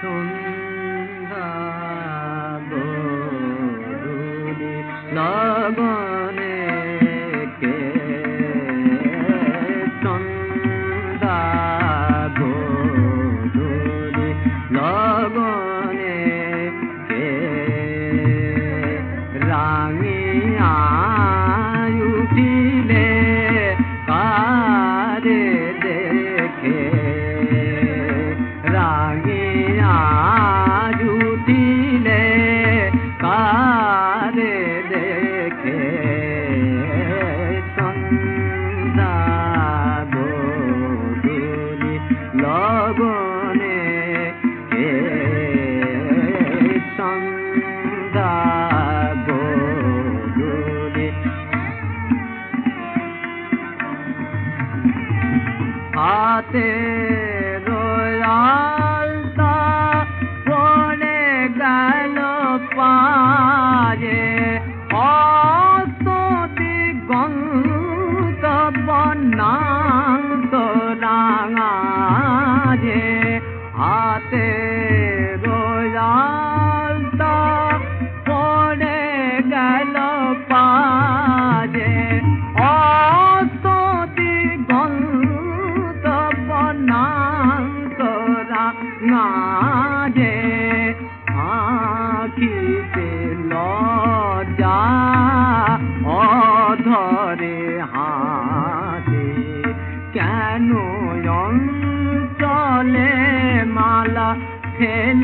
সন্ধ্যা গোধূলি লগনে কে সন্ধ্যা গোধূলি লগনে কে রাঙিয়া উঠিলে কারে দেখে রাঙিয়া উঠিলে কারে দেখে সন্ধ্যা গোধূলি লগনে কে সন্ধ্যা গোধূলি হাতে রয়ালতা পড়ে গেল পারে অত দিগন্ত বনান্ত রাঙারে হাতে রয়ালতা পড়ে গেল পারে অত দিগন্ত বনান্ত রাঙারে আখিতে লজ্জা অধরে হাতে কেন অঞ্চলে মালা ফেলে